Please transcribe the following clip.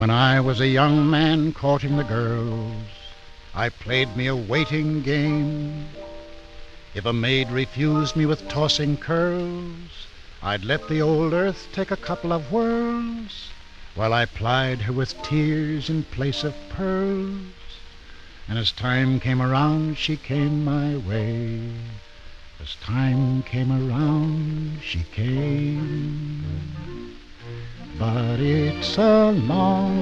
When I was a young man courting the girls, I played me a waiting game. If a maid refused me with tossing curls, I'd let the old earth take a couple of whirls, while I plied her with tears in place of pearls. And as time came around, she came my way. As time came around, she came. But it's a long